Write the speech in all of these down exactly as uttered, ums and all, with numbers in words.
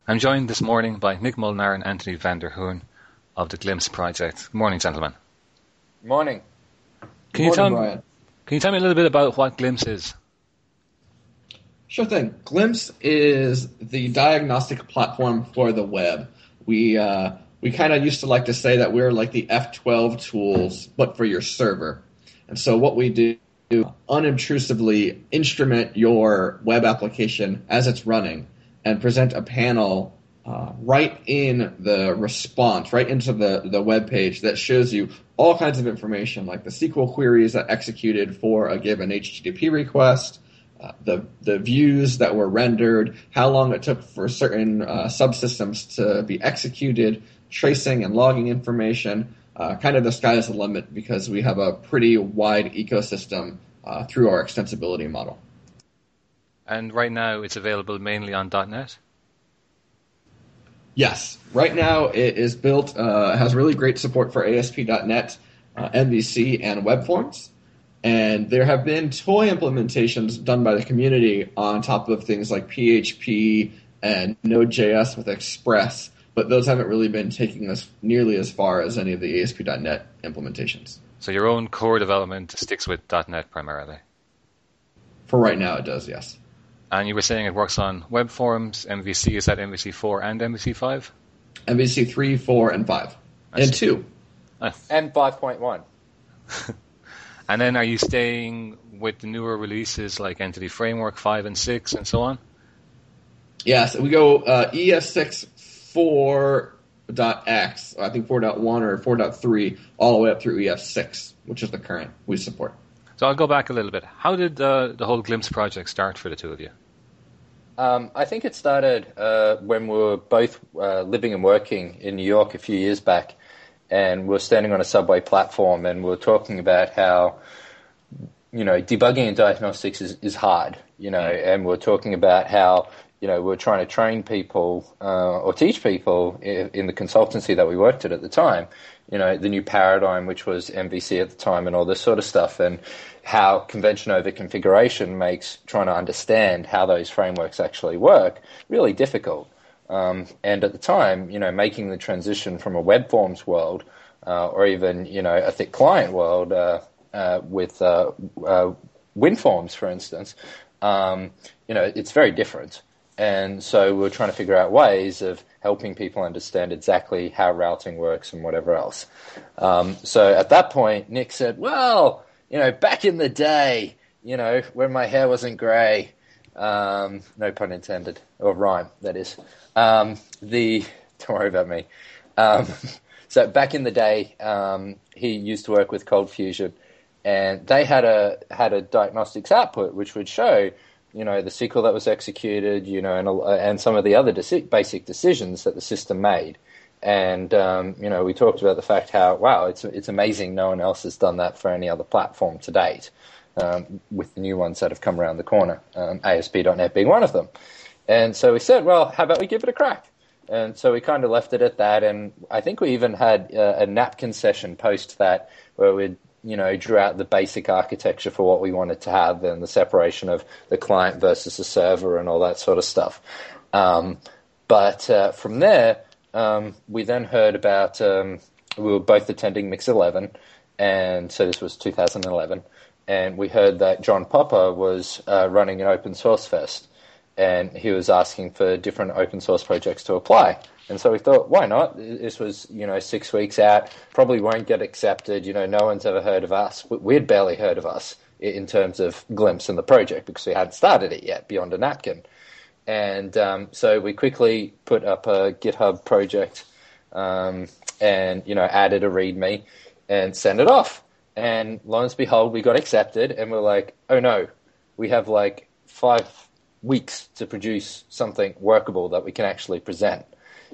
I'm joined this morning by Nick Molnar and Anthony van der Hoorn of the Glimpse project. Good morning, gentlemen. Morning. Can Good you morning, tell me, Brian. Can you tell me a little bit about what Glimpse is? Sure thing. Glimpse is the diagnostic platform for the web. We uh, we kind of used to like to say that we're like the F twelve tools, but for your server. And so what we do, unobtrusively instrument your web application as it's running and present a panel uh, right in the response, right into the, the web page that shows you all kinds of information like the S Q L queries that executed for a given H T T P request, uh, the the views that were rendered, how long it took for certain uh, subsystems to be executed, tracing and logging information. Uh, kind of the sky is the limit because we have a pretty wide ecosystem uh, through our extensibility model. And right now it's available mainly on .NET? Yes. Right now it is built, uh, has really great support for A S P dot net, uh, M V C, and web forms. And there have been toy implementations done by the community on top of things like P H P and Node.js with Express, but those haven't really been taking us nearly as far as any of the A S P dot net implementations. So your own core development sticks with .NET primarily? For right now it does, yes. And you were saying it works on web forms, M V C, is that M V C four and M V C five? M V C three, four, and five. I and see. two. Ah. And five point one. And then are you staying with the newer releases like Entity Framework five and six and so on? Yes, we go uh, E S six four dot X, I think four point one or four point three, all the way up through E S six, which is the current we support. So I'll go back a little bit. How did uh, the whole Glimpse project start for the two of you? Um, I think it started uh, when we were both uh, living and working in New York a few years back, and we were standing on a subway platform, and we were talking about how, you know, debugging and diagnostics is, is hard, you know, and we we're talking about how, you know, we we're trying to train people uh, or teach people in, in the consultancy that we worked at at the time, you know, the new paradigm, which was M V C at the time and all this sort of stuff, and how convention over configuration makes trying to understand how those frameworks actually work really difficult. Um, and at the time, you know, making the transition from a web forms world uh, or even, you know, a thick client world uh, uh, with uh, uh, WinForms, for instance, um, you know, it's very different. And so we're trying to figure out ways of helping people understand exactly how routing works and whatever else. Um, so at that point, Nick said, well, you know, back in the day, you know, when my hair wasn't grey, um, no pun intended, or rhyme, that is, um, the, don't worry about me. Um, so back in the day, um, he used to work with Cold Fusion, and they had a, had a diagnostics output which would show, you know, the S Q L that was executed, you know, and, and some of the other deci- basic decisions that the system made. And, um, you know, we talked about the fact how, wow, it's it's amazing no one else has done that for any other platform to date, um, with the new ones that have come around the corner, um, A S P dot net being one of them. And so we said, well, how about we give it a crack? And so we kind of left it at that. And I think we even had uh, a napkin session post that where we'd, you know, drew out the basic architecture for what we wanted to have and the separation of the client versus the server and all that sort of stuff. Um, but uh, from there, um, we then heard about, um, we were both attending Mix eleven, and so this was two thousand eleven, and we heard that John Popper was uh, running an open source fest, and he was asking for different open source projects to apply. And so we thought, why not? This was, you know, six weeks out, probably won't get accepted. You know, no one's ever heard of us. We'd barely heard of us in terms of Glimpse and the project because we hadn't started it yet beyond a napkin. And um, so we quickly put up a GitHub project um, and, you know, added a README and sent it off. And lo and behold, we got accepted, and we're like, oh no, we have like five weeks to produce something workable that we can actually present.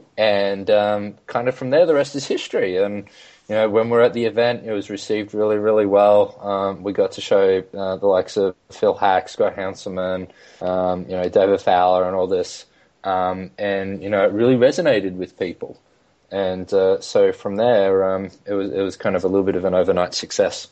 And um, kind of from there, the rest is history. And, you know, when we're at the event, it was received really, really well. Um, we got to show uh, the likes of Phil Hack, Scott Hanselman, um, you know, David Fowler and all this. Um, and, you know, it really resonated with people. And uh, so from there, um, it was it was kind of a little bit of an overnight success.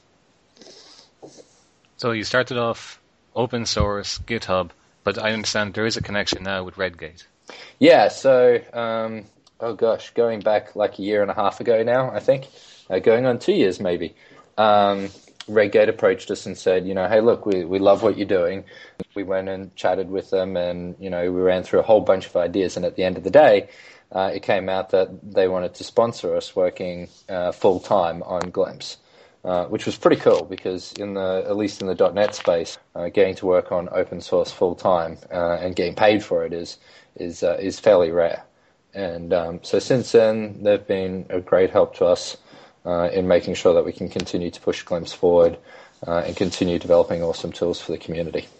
So you started off open source, GitHub, but I understand there is a connection now with Redgate. Yeah, so, um, oh gosh, going back like a year and a half ago now, I think, uh, going on two years maybe, um, Redgate approached us and said, you know, hey, look, we, we love what you're doing. We went and chatted with them and, you know, we ran through a whole bunch of ideas. And at the end of the day, uh, it came out that they wanted to sponsor us working uh, full time on Glimpse. Uh, which was pretty cool because in the at least in the .NET space, uh, getting to work on open source full time uh, and getting paid for it is is uh, is fairly rare. And um, so since then, they've been a great help to us uh, in making sure that we can continue to push Glimpse forward uh, and continue developing awesome tools for the community.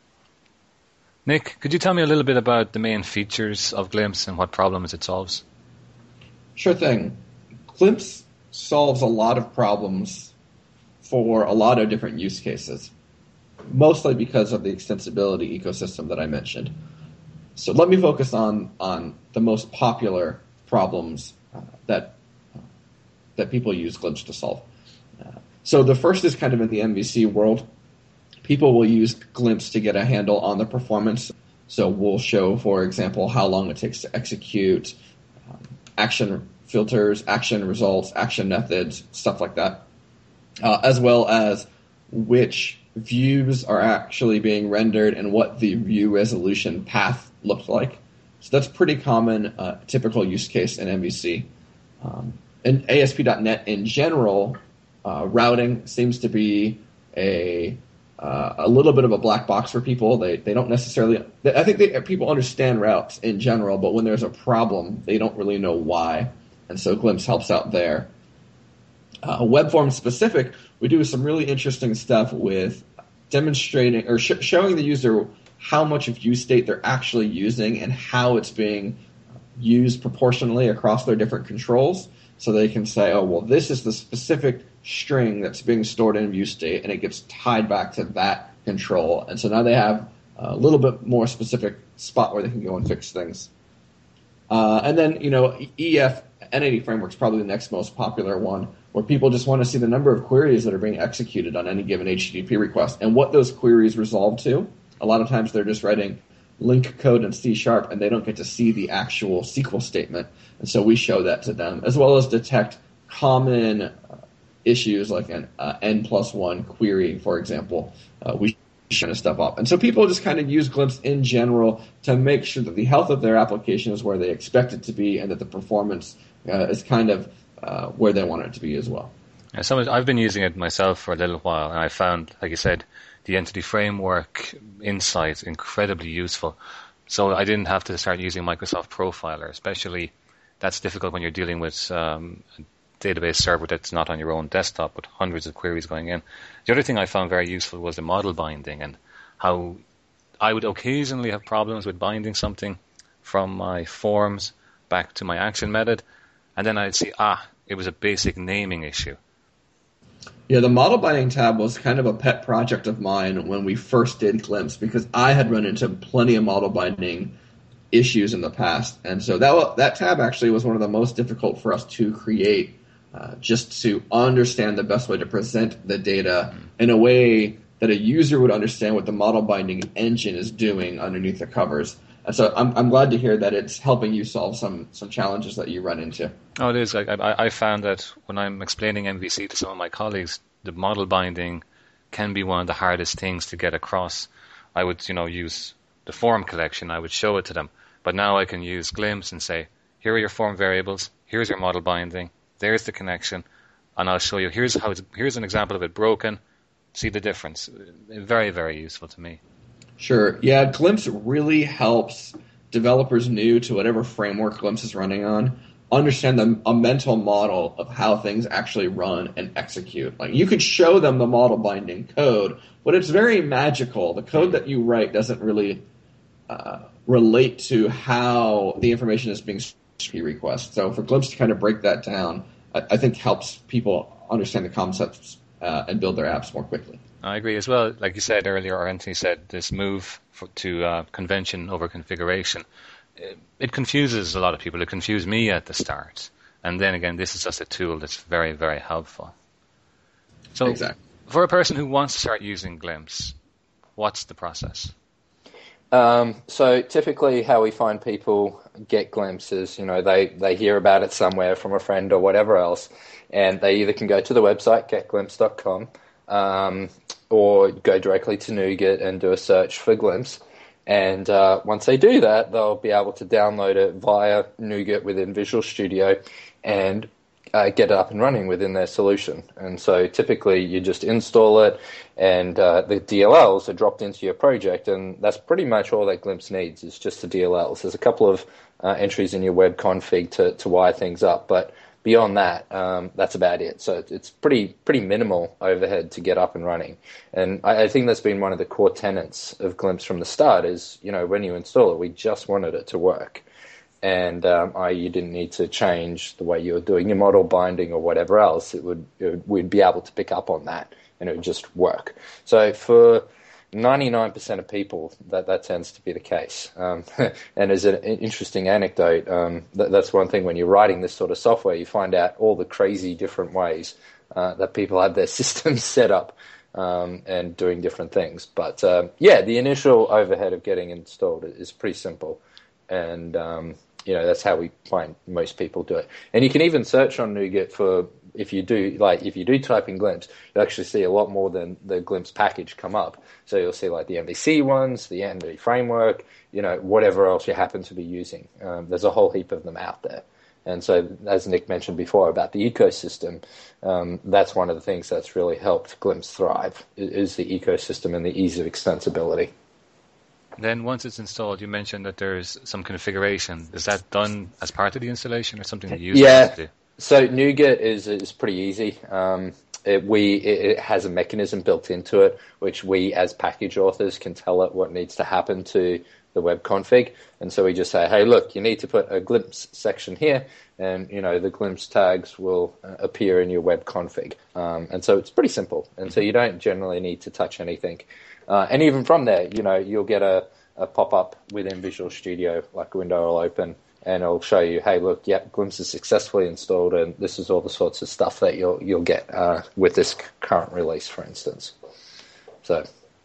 Nick, could you tell me a little bit about the main features of Glimpse and what problems it solves? Sure thing. Glimpse solves a lot of problems for a lot of different use cases, mostly because of the extensibility ecosystem that I mentioned. So let me focus on, on the most popular problems uh, that uh, that people use Glimpse to solve. Uh, so the first is kind of in the M V C world. People will use Glimpse to get a handle on the performance. So we'll show, for example, how long it takes to execute, um, action filters, action results, action methods, stuff like that. Uh, as well as which views are actually being rendered and what the view resolution path looked like. So that's pretty common, uh, typical use case in M V C. Um, in A S P dot net in general, uh, routing seems to be a uh, a little bit of a black box for people. They they don't necessarily. I think they, people understand routes in general, but when there's a problem, they don't really know why, and so Glimpse helps out there. Uh, web form specific, we do some really interesting stuff with demonstrating or sh- showing the user how much of view state they're actually using and how it's being used proportionally across their different controls. So they can say, oh, well, this is the specific string that's being stored in view state, and it gets tied back to that control. And so now they have a little bit more specific spot where they can go and fix things. Uh, and then, you know, E F Entity Framework is probably the next most popular one, where people just want to see the number of queries that are being executed on any given H T T P request and what those queries resolve to. A lot of times they're just writing link code in C Sharp and they don't get to see the actual S Q L statement. And so we show that to them, as well as detect common uh, issues like an uh, N plus one query, for example. Uh, we kind of stuff up. And so people just kind of use Glimpse in general to make sure that the health of their application is where they expect it to be and that the performance uh, is kind of uh, where they want it to be as well. Yeah, so I've been using it myself for a little while, and I found, like you said, the Entity Framework insight incredibly useful. So I didn't have to start using Microsoft Profiler, especially that's difficult when you're dealing with um, a database server that's not on your own desktop with hundreds of queries going in. The other thing I found very useful was the model binding and how I would occasionally have problems with binding something from my forms back to my action method, and then I'd see, ah, it was a basic naming issue. Yeah, the model binding tab was kind of a pet project of mine when we first did Glimpse because I had run into plenty of model binding issues in the past. And so that that tab actually was one of the most difficult for us to create, uh, just to understand the best way to present the data in a way that a user would understand what the model binding engine is doing underneath the covers. And so I'm, I'm glad to hear that it's helping you solve some, some challenges that you run into. Oh, it is. I, I, I found that when I'm explaining M V C to some of my colleagues, the model binding can be one of the hardest things to get across. I would, you know, use the form collection. I would show it to them. But now I can use Glimpse and say, here are your form variables. Here's your model binding. There's the connection. And I'll show you, here's how it's, here's an example of it broken. See the difference. Very, very useful to me. Sure. Yeah, Glimpse really helps developers new to whatever framework Glimpse is running on understand the, a mental model of how things actually run and execute. Like you could show them the model binding code, but it's very magical. The code that you write doesn't really uh, relate to how the information is being request. So for Glimpse to kind of break that down, I, I think helps people understand the concepts uh, and build their apps more quickly. I agree as well. Like you said earlier, or Anthony said, this move for, to uh, convention over configuration, it, it confuses a lot of people. It confused me at the start. And then again, this is just a tool that's very, very helpful. So exactly. For a person who wants to start using Glimpse, what's the process? Um, so typically how we find people get glimpses, you know, they, they hear about it somewhere from a friend or whatever else, and they either can go to the website, get glimpse dot com, um, or go directly to Nougat and do a search for Glimpse. And uh, once they do that, they'll be able to download it via Nougat within Visual Studio and Uh, get it up and running within their solution. And so typically you just install it and uh, the D L Ls are dropped into your project, and that's pretty much all that Glimpse needs is just the D L Ls. There's a couple of uh, entries in your web config to, to wire things up, but beyond that, um, that's about it. So it's pretty pretty minimal overhead to get up and running. And I, I think that's been one of the core tenets of Glimpse from the start is, you know, when you install it, we just wanted it to work. And um, I, you didn't need to change the way you were doing your model binding or whatever else. It would, it would we'd be able to pick up on that, and it would just work. So for ninety-nine percent of people, that, that tends to be the case. Um, and as an interesting anecdote, um, that, that's one thing when you're writing this sort of software, you find out all the crazy different ways uh, that people have their systems set up um, and doing different things. But um, yeah, the initial overhead of getting installed is pretty simple. And um, you know, that's how we find most people do it. And you can even search on Nougat for, if you do, like, if you do type in Glimpse, you'll actually see a lot more than the Glimpse package come up. So you'll see, like, the M V C ones, the N V framework, you know, whatever else you happen to be using. Um, there's a whole heap of them out there. And so, as Nick mentioned before about the ecosystem, um, that's one of the things that's really helped Glimpse thrive, is the ecosystem and the ease of extensibility. Then once it's installed, you mentioned that there's some configuration. Is that done as part of the installation or something that you use? Yeah, to do? So Nougat is is pretty easy. Um, it, we it, it has a mechanism built into it, which we as package authors can tell it what needs to happen to the web config. And so we just say, hey, look, you need to put a Glimpse section here, and you know the Glimpse tags will uh, appear in your web config. Um, and so it's pretty simple. And so you don't generally need to touch anything. Uh, and even from there, you know, you'll get a, a pop-up within Visual Studio, like a window will open, and it'll show you, hey, look, yep, Glimpse is successfully installed, and this is all the sorts of stuff that you'll you'll get uh, with this current release, for instance. So,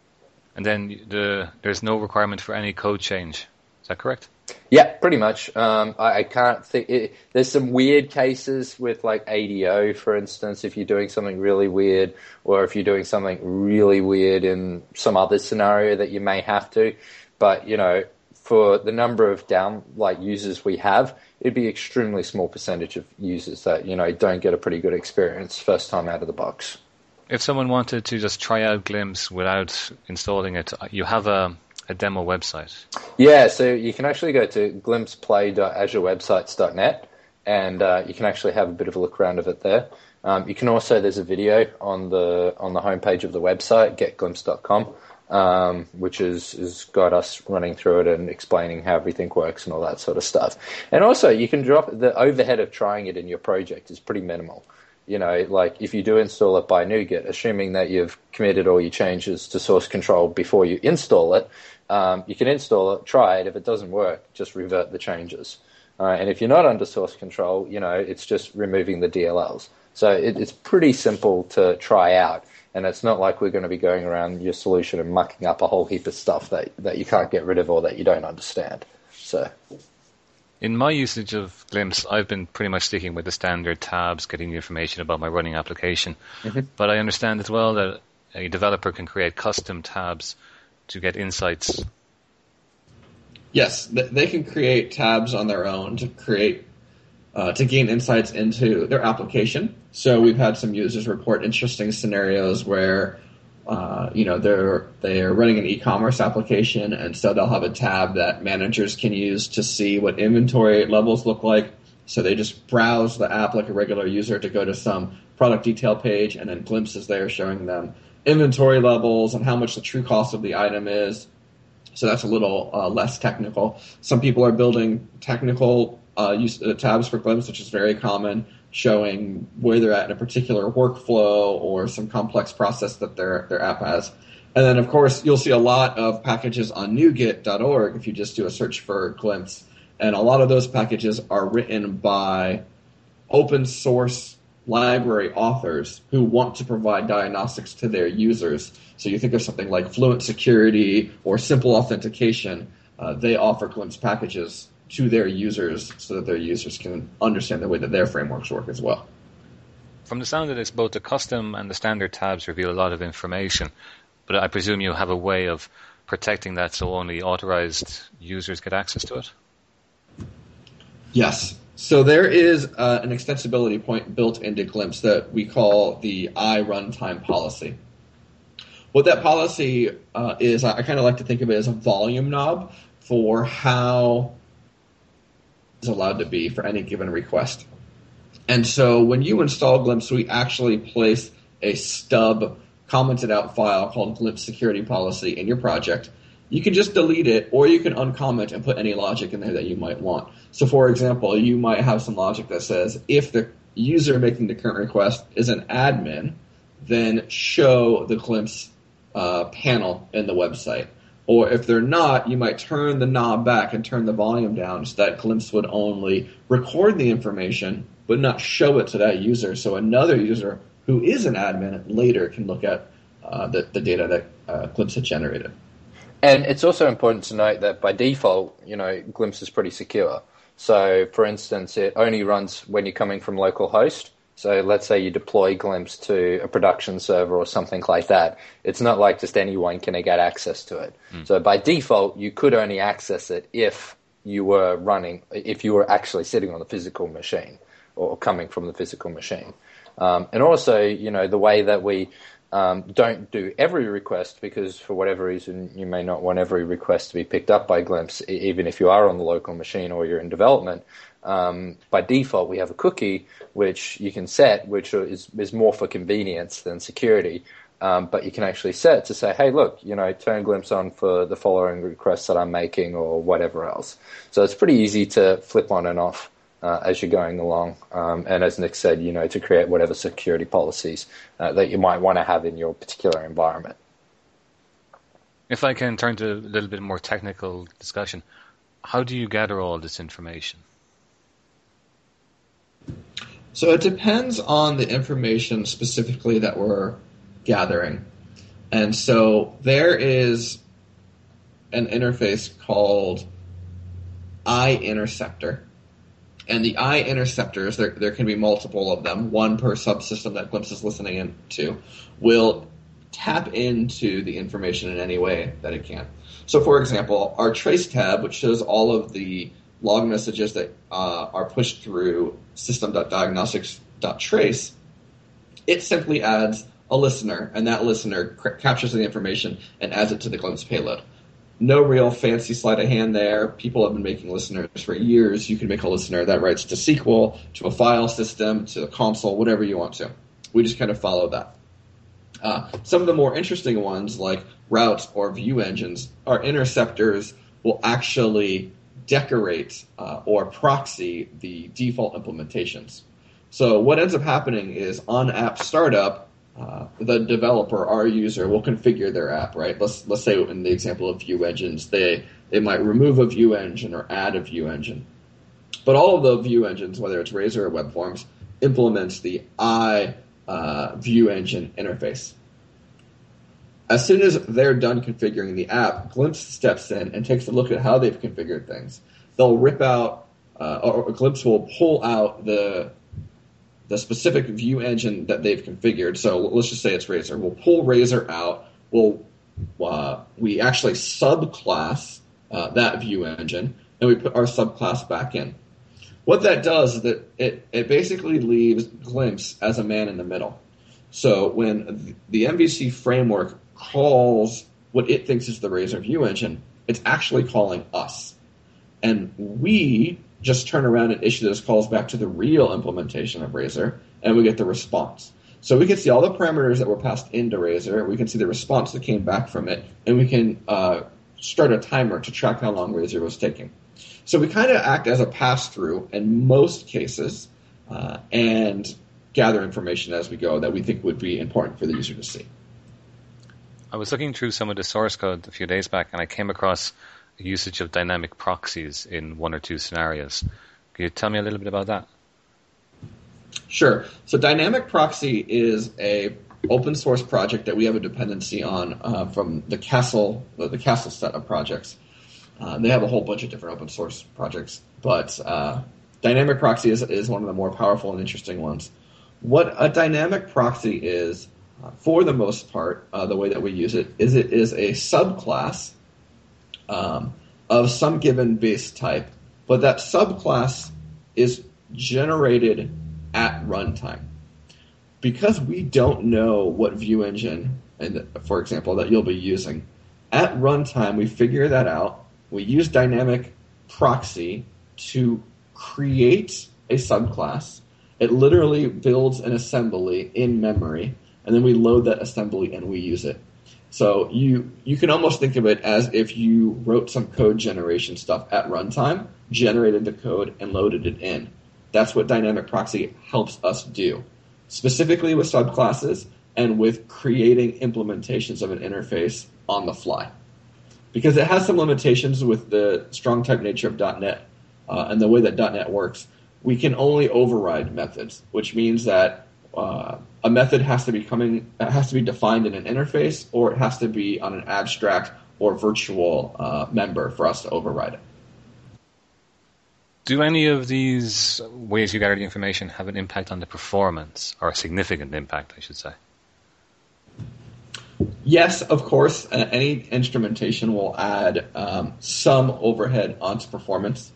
and then the there's no requirement for any code change. Is that correct? Yeah, pretty much. Um, I, I can't think. It, there's some weird cases with like A D O, for instance, if you're doing something really weird, or if you're doing something really weird in some other scenario that you may have to. But you know, for the number of down like users we have, it'd be extremely small percentage of users that you know don't get a pretty good experience first time out of the box. If someone wanted to just try out Glimpse without installing it, you have a a demo website. Yeah, so you can actually go to glimpse play dot azure websites dot net, and uh, you can actually have a bit of a look around of it there. Um, you can also, there's a video on the on the homepage of the website, get glimpse dot com, um, which is has got us running through it and explaining how everything works and all that sort of stuff. And also, you can drop the overhead of trying it in your project is pretty minimal. You know, like if you do install it by Nougat, assuming that you've committed all your changes to source control before you install it, um, you can install it, try it. If it doesn't work, just revert the changes. Uh, and if you're not under source control, you know, it's just removing the D L Ls. So it, it's pretty simple to try out. And it's not like we're going to be going around your solution and mucking up a whole heap of stuff that, that you can't get rid of or that you don't understand. So... In my usage of Glimpse, I've been pretty much sticking with the standard tabs, getting the information about my running application. Mm-hmm. But I understand as well that a developer can create custom tabs to get insights. Yes, they can create tabs on their own to create uh, to gain insights into their application. So we've had some users report interesting scenarios where Uh, you know, they're they're running an e-commerce application, and so they'll have a tab that managers can use to see what inventory levels look like. So they just browse the app like a regular user to go to some product detail page, and then Glimpse is there showing them inventory levels and how much the true cost of the item is. So that's a little uh, less technical. Some people are building technical uh, use uh, tabs for Glimpse, which is very common, showing where they're at in a particular workflow or some complex process that their their app has. And then, of course, you'll see a lot of packages on nougat dot org if you just do a search for Glimpse. And a lot of those packages are written by open source library authors who want to provide diagnostics to their users. So you think of something like Fluent Security or Simple Authentication. Uh, they offer Glimpse packages to their users so that their users can understand the way that their frameworks work as well. From the sound of this, both the custom and the standard tabs reveal a lot of information, but I presume you have a way of protecting that so only authorized users get access to it? Yes. So there is uh, an extensibility point built into Glimpse that we call the I runtime policy. What that policy uh, is, I, I kind of like to think of it as a volume knob for how is allowed to be for any given request. And so when you install Glimpse, we actually place a stub commented out file called Glimpse Security Policy in your project. You can just delete it, or you can uncomment and put any logic in there that you might want. So for example, you might have some logic that says if the user making the current request is an admin, then show the Glimpse uh, panel in the website. Or if they're not, you might turn the knob back and turn the volume down so that Glimpse would only record the information but not show it to that user. So another user who is an admin later can look at uh, the, the data that uh, Glimpse had generated. And it's also important to note that by default, you know, Glimpse is pretty secure. So, for instance, it only runs when you're coming from localhost. So let's say you deploy Glimpse to a production server or something like that. It's not like just anyone can get access to it. Mm. So by default, you could only access it if you were running, if you were actually sitting on the physical machine or coming from the physical machine. Um, and also, you know, the way that we um, don't do every request, because for whatever reason you may not want every request to be picked up by Glimpse, even if you are on the local machine or you're in development. Um, by default, we have a cookie which you can set, which is, is more for convenience than security. Um, but you can actually set to say, hey, look, you know, turn Glimpse on for the following requests that I'm making or whatever else. So it's pretty easy to flip on and off uh, as you're going along. Um, and as Nick said, you know, to create whatever security policies uh, that you might want to have in your particular environment. If I can turn to a little bit more technical discussion, how do you gather all this information? So it depends on the information specifically that we're gathering. And so there is an interface called iInterceptor. And the iInterceptors, there, there can be multiple of them, one per subsystem that Glimpse is listening into, will tap into the information in any way that it can. So for example, our trace tab, which shows all of the log messages that uh, are pushed through system.diagnostics.trace, it simply adds a listener, and that listener cr- captures the information and adds it to the Glimpse payload. No real fancy sleight of hand there. People have been making listeners for years. You can make a listener that writes to S Q L, to a file system, to a console, whatever you want to. We just kind of follow that. Uh, some of the more interesting ones, like routes or view engines, our interceptors will actually decorate uh, or proxy the default implementations. So what ends up happening is on app startup, uh, the developer, our user, will configure their app, right? Let's let's say in the example of view engines, they, they might remove a view engine or add a view engine. But all of the view engines, whether it's Razor or WebForms, implements the I uh, view engine interface. As soon as they're done configuring the app, Glimpse steps in and takes a look at how they've configured things. They'll rip out, uh, or Glimpse will pull out the the specific view engine that they've configured. So let's just say it's Razor. We'll pull Razor out. We'll uh, we actually subclass uh, that view engine, and we put our subclass back in. What that does is that it, it basically leaves Glimpse as a man in the middle. So when the M V C framework calls what it thinks is the Razor view engine, it's actually calling us. And we just turn around and issue those calls back to the real implementation of Razor, and we get the response. So we can see all the parameters that were passed into Razor, we can see the response that came back from it, and we can uh, start a timer to track how long Razor was taking. So we kind of act as a pass-through in most cases uh, and gather information as we go that we think would be important for the user to see. I was looking through some of the source code a few days back, and I came across usage of dynamic proxies in one or two scenarios. Can you tell me a little bit about that? Sure. So Dynamic Proxy is a open source project that we have a dependency on uh, from the Castle, the Castle set of projects. Uh, they have a whole bunch of different open source projects, but uh, Dynamic Proxy is, is one of the more powerful and interesting ones. What a dynamic proxy is, uh, for the most part, uh, the way that we use it, is it is a subclass um, of some given base type, but that subclass is generated at runtime. Because we don't know what view engine, and for example, that you'll be using, at runtime we figure that out. We use Dynamic Proxy to create a subclass. It literally builds an assembly in memory, and then we load that assembly and we use it. So you you can almost think of it as if you wrote some code generation stuff at runtime, generated the code, and loaded it in. That's what Dynamic Proxy helps us do, specifically with subclasses and with creating implementations of an interface on the fly. Because it has some limitations with the strong type nature of .NET uh, and the way that .NET works. We can only override methods, which means that uh, a method has to be coming has to be defined in an interface, or it has to be on an abstract or virtual uh, member for us to override it. Do any of these ways you gather the information have an impact on the performance, or a significant impact, I should say? Yes, of course. Uh, any instrumentation will add um, some overhead onto performance.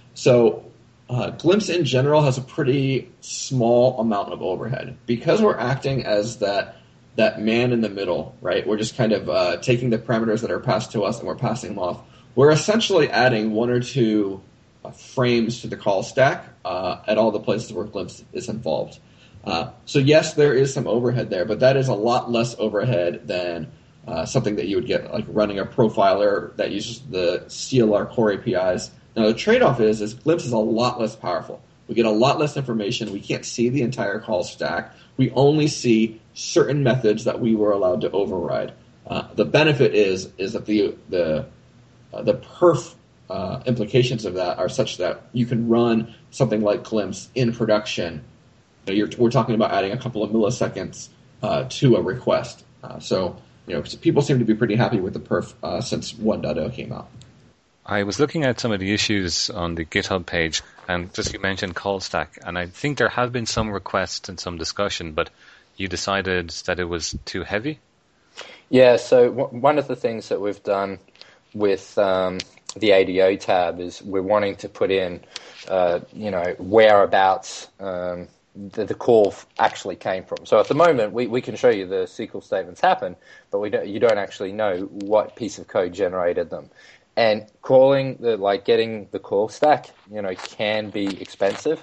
So uh, Glimpse in general has a pretty small amount of overhead. Because we're acting as that that man in the middle, right? We're just kind of uh, taking the parameters that are passed to us and we're passing them off. We're essentially adding one or two uh, frames to the call stack uh, at all the places where Glimpse is involved. Uh, so yes, there is some overhead there, but that is a lot less overhead than uh, something that you would get like running a profiler that uses the C L R core A P Is. Now the trade-off is, is Glimpse is a lot less powerful. We get a lot less information. We can't see the entire call stack. We only see certain methods that we were allowed to override. Uh, the benefit is is that the the uh, the perf uh, implications of that are such that you can run something like Glimpse in production. You're, we're talking about adding a couple of milliseconds uh, to a request. Uh, so, you know, people seem to be pretty happy with the perf uh, since one point oh came out. I was looking at some of the issues on the GitHub page, and just you mentioned call stack, and I think there have been some requests and some discussion, but you decided that it was too heavy? Yeah, so w- one of the things that we've done with um, the A D O tab is we're wanting to put in, uh, you know, whereabouts um, the, the call actually came from. So at the moment, we, we can show you the S Q L statements happen, but we don't, you don't actually know what piece of code generated them. And calling the like getting the call stack, you know, can be expensive.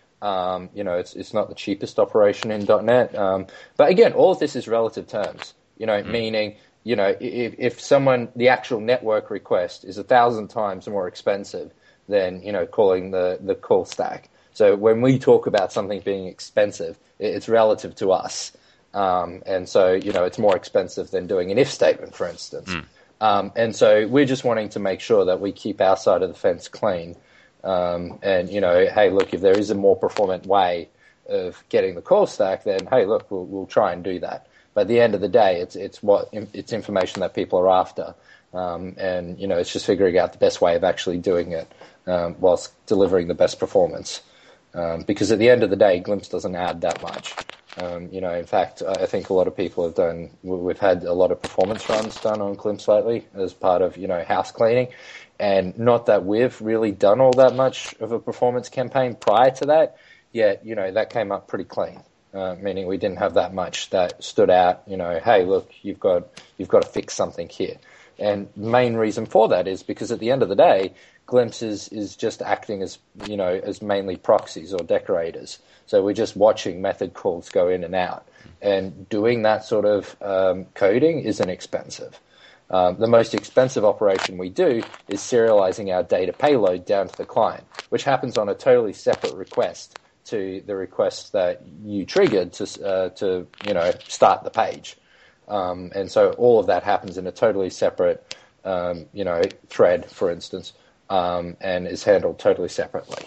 Um, you know, it's it's not the cheapest operation in .NET. Um, but again, all of this is relative terms. You know, mm. meaning, you know, if if someone the actual network request is a thousand times more expensive than, you know, calling the the call stack. So when we talk about something being expensive, it's relative to us. Um, and so, you know, it's more expensive than doing an if statement, for instance. Mm. Um, and so we're just wanting to make sure that we keep our side of the fence clean. Um, and, you know, hey, look, if there is a more performant way of getting the call stack, then, hey, look, we'll, we'll try and do that. But at the end of the day, it's it's what it's information that people are after. Um, and, you know, it's just figuring out the best way of actually doing it um, whilst delivering the best performance. Um, because at the end of the day, Glimpse doesn't add that much. Um, you know, in fact, I think a lot of people have done, we've had a lot of performance runs done on Glimpse lately as part of, you know, house cleaning. And not that we've really done all that much of a performance campaign prior to that, yet, you know, that came up pretty clean, uh, meaning we didn't have that much that stood out, you know, hey, look, you've got, you've got to fix something here. And the main reason for that is because at the end of the day, Glimpse is, is just acting as, you know, as mainly proxies or decorators. So we're just watching method calls go in and out. And doing that sort of um, coding isn't expensive. Um, the most expensive operation we do is serializing our data payload down to the client, which happens on a totally separate request to the request that you triggered to, uh, to you know, start the page. Um, and so all of that happens in a totally separate, um, you know, thread, for instance, um, and is handled totally separately.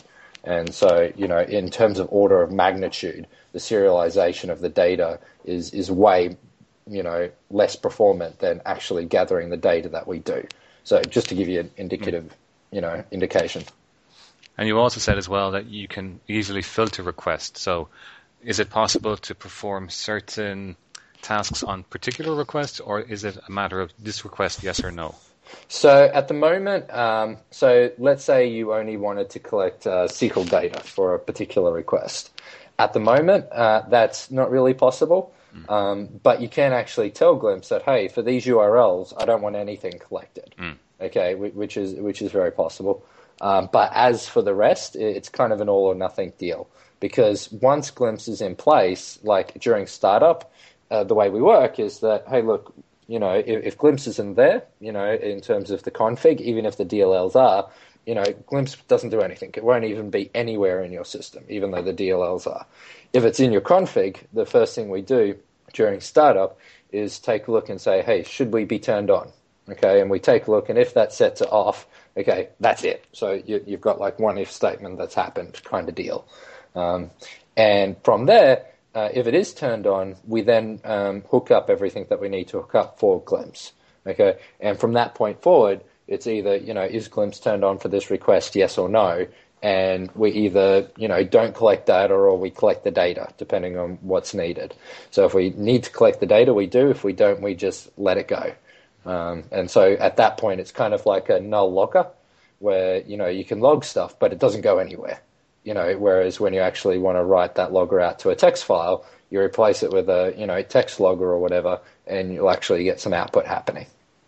And so, you know, in terms of order of magnitude, the serialization of the data is, is way, you know, less performant than actually gathering the data that we do. So just to give you an indicative, you know, indication. And you also said as well that you can easily filter requests. So is it possible to perform certain tasks on particular requests, or is it a matter of this request, yes or no? So at the moment, um, so let's say you only wanted to collect uh, S Q L data for a particular request. At the moment, uh, that's not really possible, mm. um, but you can actually tell Glimpse that, hey, for these U R Ls, I don't want anything collected, mm. okay, which is which is very possible. Um, but as for the rest, it's kind of an all or nothing deal, because once Glimpse is in place, like during startup, uh, the way we work is that, hey, look, you know, if, if Glimpse isn't there, you know, in terms of the config, even if the D L Ls are, you know, Glimpse doesn't do anything. It won't even be anywhere in your system, even though the D L Ls are. If it's in your config, the first thing we do during startup is take a look and say, hey, should we be turned on? Okay, and we take a look, and if that sets it off, okay, that's it. So you, you've got like one if statement that's happened kind of deal. Um, and from there, Uh, if it is turned on, we then um, hook up everything that we need to hook up for Glimpse. Okay, and from that point forward, it's either, you know, is Glimpse turned on for this request, yes or no, and we either, you know, don't collect data or we collect the data, depending on what's needed. So if we need to collect the data, we do. If we don't, we just let it go. Um, and so at that point, it's kind of like a null logger, where, you know, you can log stuff, but it doesn't go anywhere. You know, whereas when you actually want to write that logger out to a text file, you replace it with a, you know, text logger or whatever, and you'll actually get some output happening.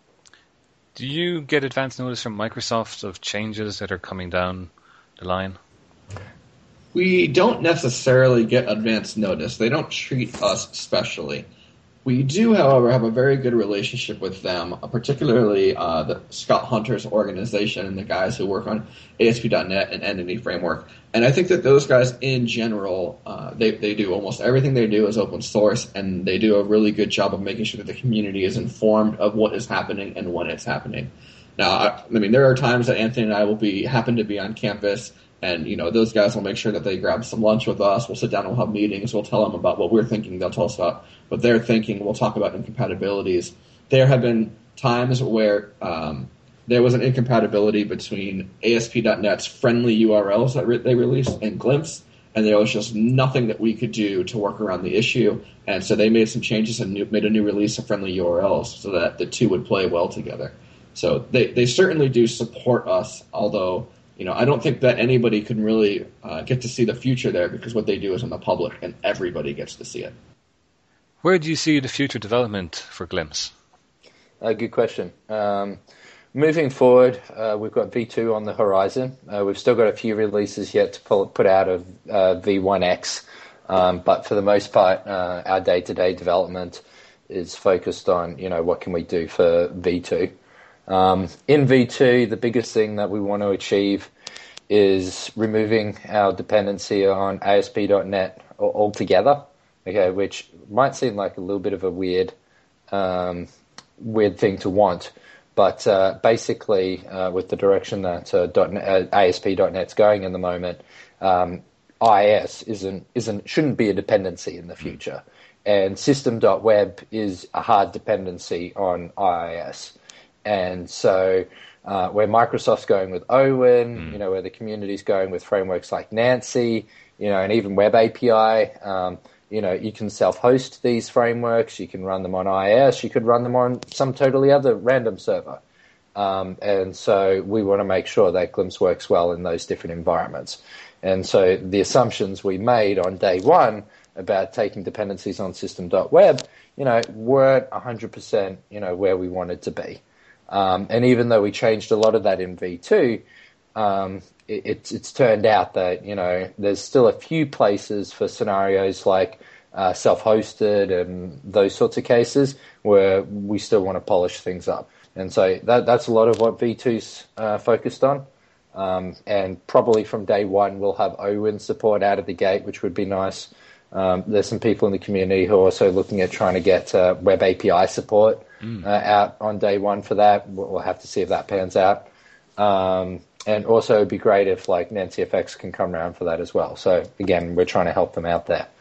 Do you get advance notice from Microsoft of changes that are coming down the line? We don't necessarily get advance notice. They don't treat us specially. We do, however, have a very good relationship with them, particularly uh, the Scott Hunter's organization and the guys who work on A S P dot net and Entity Framework. And I think that those guys in general, uh, they, they do almost everything they do is open source, and they do a really good job of making sure that the community is informed of what is happening and when it's happening. Now, I, I mean, there are times that Anthony and I will be happen to be on campus, and, you know, those guys will make sure that they grab some lunch with us. We'll sit down and we'll have meetings. We'll tell them about what we're thinking. They'll tell us about what they're thinking. We'll talk about incompatibilities. There have been times where um, there was an incompatibility between A S P dot net's friendly U R Ls that re- they released and Glimpse, and there was just nothing that we could do to work around the issue. And so they made some changes and new, made a new release of friendly U R Ls so that the two would play well together. So they, they certainly do support us, although, you know, I don't think that anybody can really uh, get to see the future there, because what they do is in the public and everybody gets to see it. Where do you see the future development for Glimpse? Uh, good question. Um, moving forward, uh, we've got V two on the horizon. Uh, we've still got a few releases yet to pull, put out of uh, V one X, um, but for the most part, uh, our day-to-day development is focused on, you know, what can we do for V two. Um, in V two, the biggest thing that we want to achieve is removing our dependency on A S P dot net altogether, okay, which might seem like a little bit of a weird um, weird thing to want, but uh, basically uh, with the direction that uh, .net, uh, A S P dot net's going in the moment, um, I I S isn't isn't shouldn't be a dependency in the future, and system dot web is a hard dependency on I I S. And so uh, where Microsoft's going with Owen, mm. you know, where the community's going with frameworks like Nancy, you know, and even Web A P I, um, you know, you can self-host these frameworks, you can run them on I I S, you could run them on some totally other random server. Um, and so we want to make sure that Glimpse works well in those different environments. And so the assumptions we made on day one about taking dependencies on system dot web, you know, weren't one hundred percent, you know, where we wanted to be. Um, and even though we changed a lot of that in V two, um, it, it's, it's turned out that, you know, there's still a few places for scenarios like uh, self-hosted and those sorts of cases where we still want to polish things up. And so that, that's a lot of what V two's uh, focused on. Um, and probably from day one, we'll have Owen support out of the gate, which would be nice. Um, there's some people in the community who are also looking at trying to get uh, Web A P I support mm. uh, out on day one for that. We'll have to see if that pans out. Um, and also it'd be great if like Nancy F X can come around for that as well. So again, we're trying to help them out there.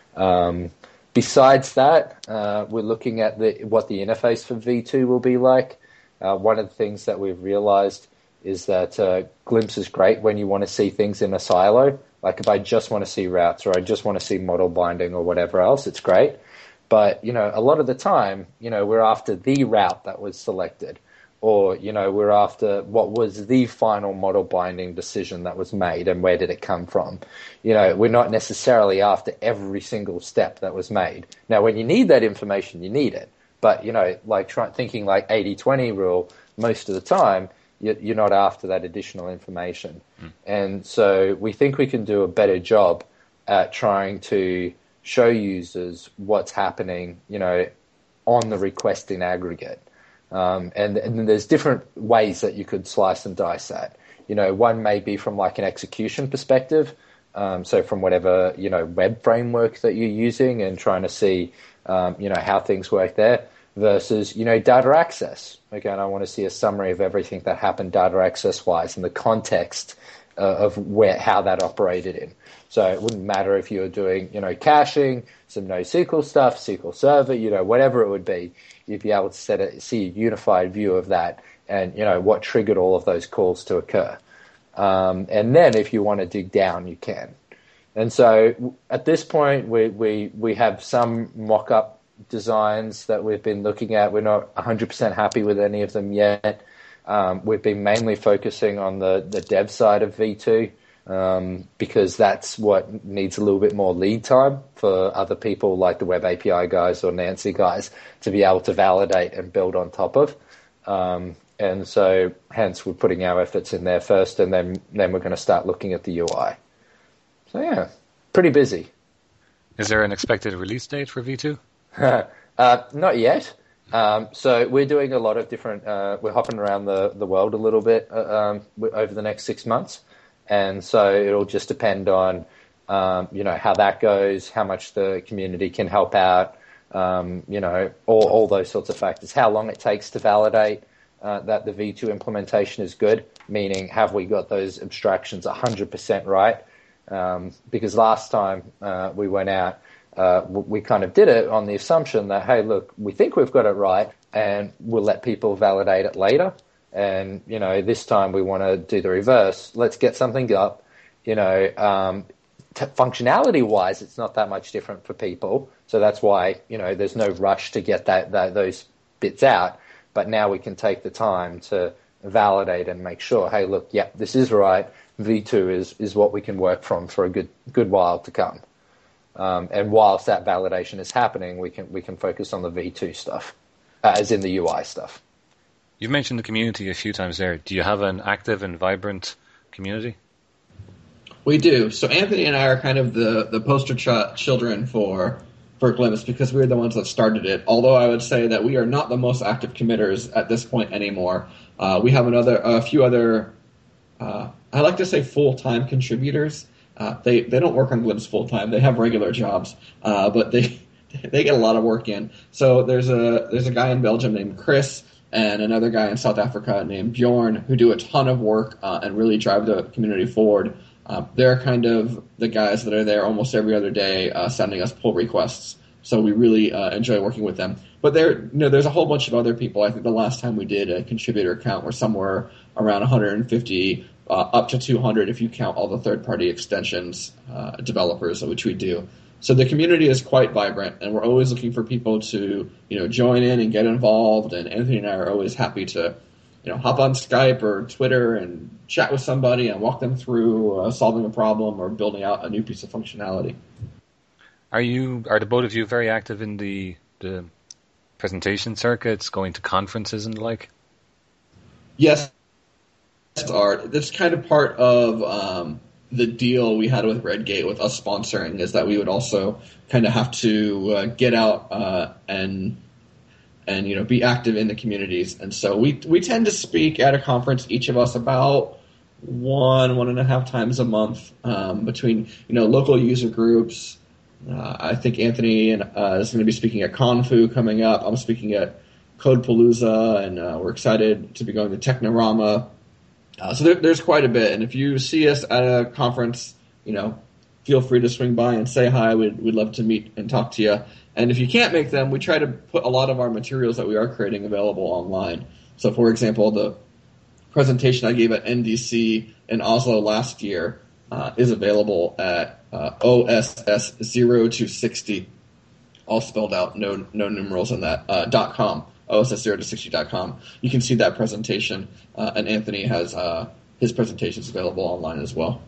Um, besides that, uh, we're looking at the, what the interface for V two will be like. Uh, one of the things that we've realized is that uh, Glimpse is great when you want to see things in a silo. Like if I just want to see routes or I just want to see model binding or whatever else, it's great. But, you know, a lot of the time, you know, we're after the route that was selected, or, you know, we're after what was the final model binding decision that was made and where did it come from. You know, we're not necessarily after every single step that was made. Now, when you need that information, you need it. But, you know, like try, thinking like eighty twenty rule, most of the time, you're not after that additional information. Mm. And so we think we can do a better job at trying to show users what's happening, you know, on the request in aggregate. Um, and, and there's different ways that you could slice and dice that. You know, one may be from like an execution perspective. Um, so from whatever, you know, web framework that you're using and trying to see, um, you know, how things work there versus, you know, data access. Again, I want to see a summary of everything that happened data access wise and the context uh, of where, how that operated in. So it wouldn't matter if you were doing, you know, caching, some NoSQL stuff, S Q L Server, you know, whatever it would be, you'd be able to set a, see a unified view of that and, you know, what triggered all of those calls to occur. Um, and then if you want to dig down, you can. And so at this point, we, we, we have some mock-up designs that we've been looking at. We're not one hundred percent happy with any of them yet. Um, we've been mainly focusing on the, the dev side of V two. Um, because that's what needs a little bit more lead time for other people like the Web A P I guys or Nancy guys to be able to validate and build on top of. Um, and so hence we're putting our efforts in there first, and then, then we're going to start looking at the U I. So yeah, pretty busy. Is there an expected release date for V two? uh, not yet. Um, so we're doing a lot of different, uh, we're hopping around the, the world a little bit uh, um, over the next six months. And so it'll just depend on, um, you know, how that goes, how much the community can help out, um, you know, all, all those sorts of factors. How long it takes to validate uh, that the V two implementation is good, meaning have we got those abstractions one hundred percent right? Um, because last time uh, we went out, uh, we kind of did it on the assumption that, hey, look, we think we've got it right, and we'll let people validate it later. And, you know, this time we want to do the reverse. Let's get something up. You know, um, t- functionality-wise, it's not that much different for people. So that's why, you know, there's no rush to get that, that those bits out. But now we can take the time to validate and make sure, hey, look, yeah, this is right. V two is, is what we can work from for a good good while to come. Um, and whilst that validation is happening, we can we can focus on the V two stuff, uh, as in the U I stuff. You've mentioned the community a few times there. Do you have an active and vibrant community? We do. So Anthony and I are kind of the, the poster ch- children for for Glimpse because we're the ones that started it. Although I would say that we are not the most active committers at this point anymore. Uh, we have another a few other, uh, I like to say full-time contributors. Uh, they, they don't work on Glimpse full-time. They have regular jobs, uh, but they they get a lot of work in. So there's a there's a guy in Belgium named Chris, and another guy in South Africa named Bjorn, who do a ton of work uh, and really drive the community forward. Uh, they're kind of the guys that are there almost every other day uh, sending us pull requests. So we really uh, enjoy working with them. But there, you know, there's a whole bunch of other people. I think the last time we did a contributor count, we're somewhere around one hundred fifty, uh, up to two hundred if you count all the third-party extensions uh, developers, which we do. So the community is quite vibrant, and we're always looking for people to, you know, join in and get involved. And Anthony and I are always happy to, you know, hop on Skype or Twitter and chat with somebody and walk them through uh, solving a problem or building out a new piece of functionality. Are you, are the both of you very active in the the presentation circuits, going to conferences and the like? Yes, Art. That's kind of part of um, the deal we had with Redgate with us sponsoring, is that we would also kind of have to uh, get out uh, and and you know be active in the communities. And so we we tend to speak at a conference, each of us about one one and a half times a month um, between you know local user groups. Uh, I think Anthony and, uh, is going to be speaking at Confu coming up. I'm speaking at Codepalooza, and uh, we're excited to be going to Technorama Uh, so there, there's quite a bit, and if you see us at a conference, you know, feel free to swing by and say hi. We'd, we'd love to meet and talk to you. And if you can't make them, we try to put a lot of our materials that we are creating available online. So, for example, the presentation I gave at N D C in Oslo last year uh, is available at uh, O S S zero two sixty, all spelled out, no no numerals in that, uh, dot com, O S S zero two sixty dot com. You can see that presentation, uh, and Anthony has uh, his presentations available online as well.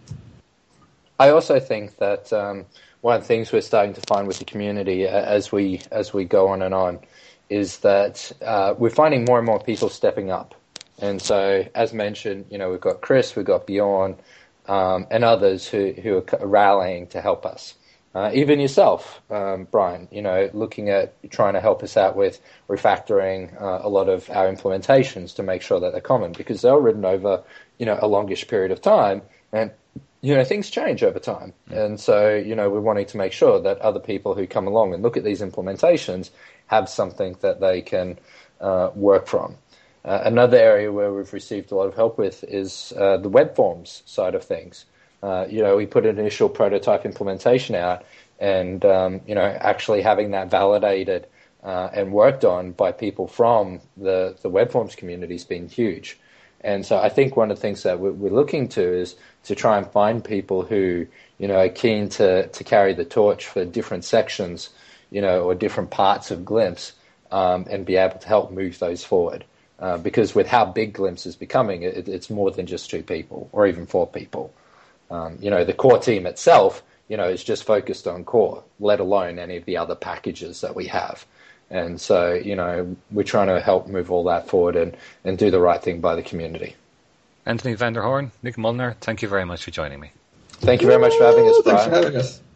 I also think that um, one of the things we're starting to find with the community as we as we go on and on is that uh, we're finding more and more people stepping up. And so, as mentioned, you know, we've got Chris, we've got Bjorn, um, and others who, who are rallying to help us. Uh, even yourself, um, Brian, you know, looking at trying to help us out with refactoring uh, a lot of our implementations to make sure that they're common, because they're written over, you know, a longish period of time, and you know, things change over time. And so, you know, we're wanting to make sure that other people who come along and look at these implementations have something that they can uh, work from. Uh, another area where we've received a lot of help with is uh, the web forms side of things. Uh, you know, we put an initial prototype implementation out, and, um, you know, actually having that validated uh, and worked on by people from the, the web forms community has been huge. And so I think one of the things that we're looking to is to try and find people who, you know, are keen to, to carry the torch for different sections, you know, or different parts of Glimpse, um, and be able to help move those forward. Uh, because with how big Glimpse is becoming, it, it's more than just two people or even four people. Um, you know, the core team itself, you know, is just focused on core, let alone any of the other packages that we have. And so, you know, we're trying to help move all that forward and, and do the right thing by the community. Anthony van der Hoorn, Nick Molnar, thank you very much for joining me. Thank you very much for having us, Brian. Thanks for having us.